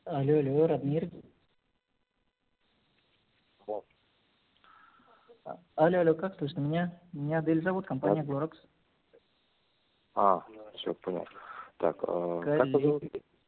Алло, алло, Радмир. Алло. Алло, алло, как слышно меня? Меня Адель зовут, компания Да. Glorex. Все, понял. Так, как вас Коллеги. зовут?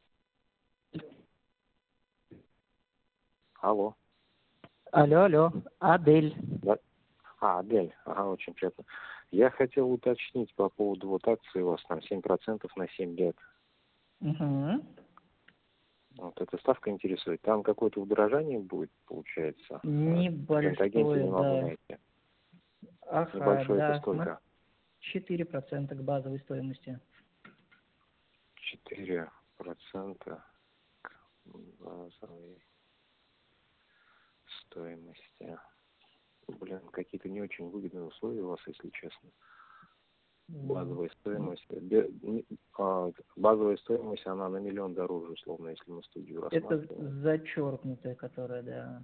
Алло. Алло, алло, Адель. Да? Адель. Ага, очень приятно. Я хотел уточнить по поводу вот акции у вас там 7% на 7 лет. Угу. Вот эта ставка интересует. Там какое-то удорожание будет, получается? В агенте не Небольшое, могу да. найти. Ага, Небольшое это да, сколько? 4% к базовой стоимости. 4% к базовой стоимости. Блин, какие-то не очень выгодные условия у вас, если честно. Базовая стоимость. Базовая стоимость, она на 1 миллион дороже, условно, если мы студию Это рассматриваем. зачеркнутая, которая, да.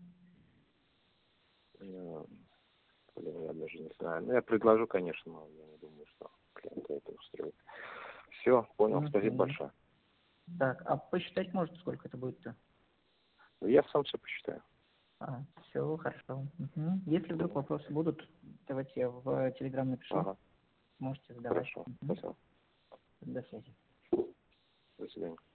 Блин, я даже не знаю. Ну, я предложу, конечно, но я не думаю, что клиента это устроит. Все, понял. Спасибо Угу. большое. Так, а посчитать можете, сколько это будет-то? Я сам все посчитаю. Все, хорошо. Угу. Если вдруг вопросы будут, давайте я в Телеграм напишу. Ага, Можете задавать. хорошо. Угу. Спасибо. До связи. До свидания.